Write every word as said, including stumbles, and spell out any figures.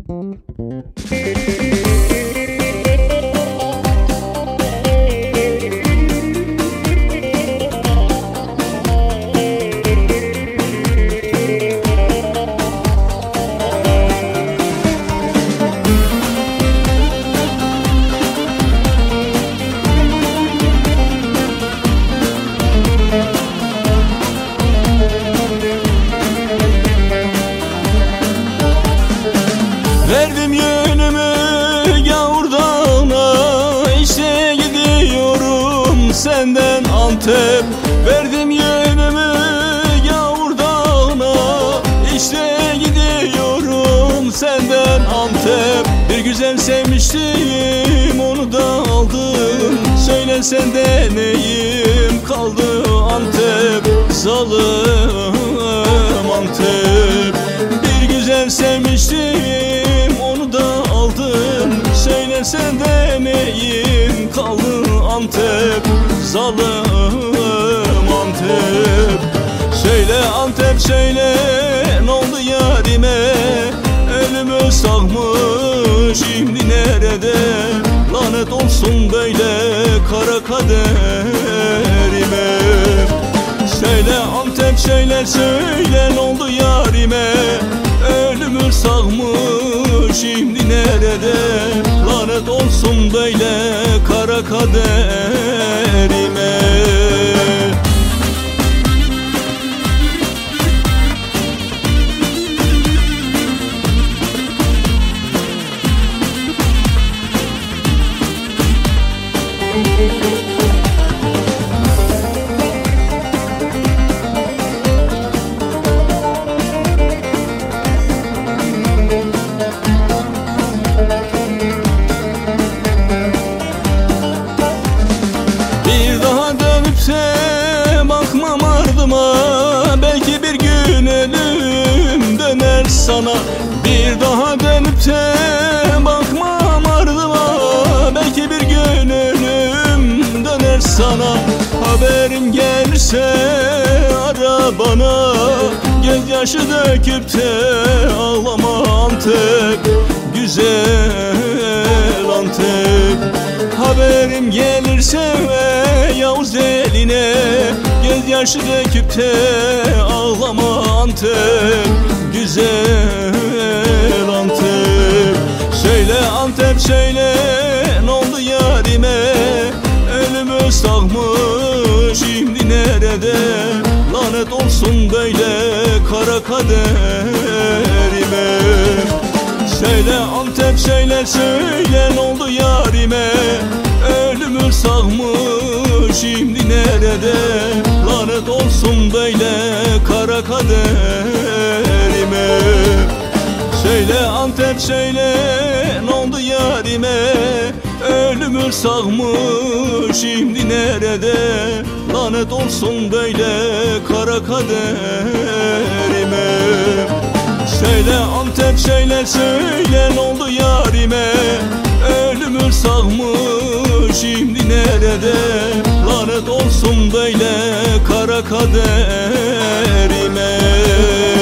Verdim yönümü Gavurdağ'ına, işte gidiyorum senden Antep. Verdim yönümü Gavurdağ'ına, işte gidiyorum senden Antep. Bir güzel sevmiştim, onu da aldım. Söyle sende neyim kaldı Antep, zalim Antep. Bir güzel sevmiştim, onu da aldım. Söyle sende neyim kaldı Antep, zalim Antep. Söyle Antep söyle, ne oldu yarime? Ölümü sağmış şimdi nerede? Lanet olsun böyle kara kaderime. Söyle Antep söyle söyle, ne oldu yarime? Ölümü sağmış şimdi nerede? Lanet olsun böyle kara kaderime. Bir daha dönüp de bakmam ardıma, belki bir gün ölüm döner sana. Bir daha dönüp de bakmam ardıma, belki bir gün ölüm döner sana. Haberin gelirse ara bana, gözyaşı döküp de ağlama Antep, güzel Antep. Haberim gelirse ve Yavuz eline, gözyaşı döküp de ağlama Antep, güzel Antep. Söyle Antep söyle, ne oldu yarime? Ölümü sağmış şimdi nerede? Lanet olsun böyle kara kaderime. Söyle Antep söyle söyle, ne oldu yarime? Ölümü sağmış şimdi nerede? Lanet olsun böyle kara kaderime. Söyle Antep söyle, ne oldu yarime? Ölümü sağmış şimdi nerede? Lanet olsun böyle kara kaderime. Söyle Antep söyle söyle, ne oldu yarime? Ölümü sağmış şimdi nerede? Lanet olsun böyle kara kaderime.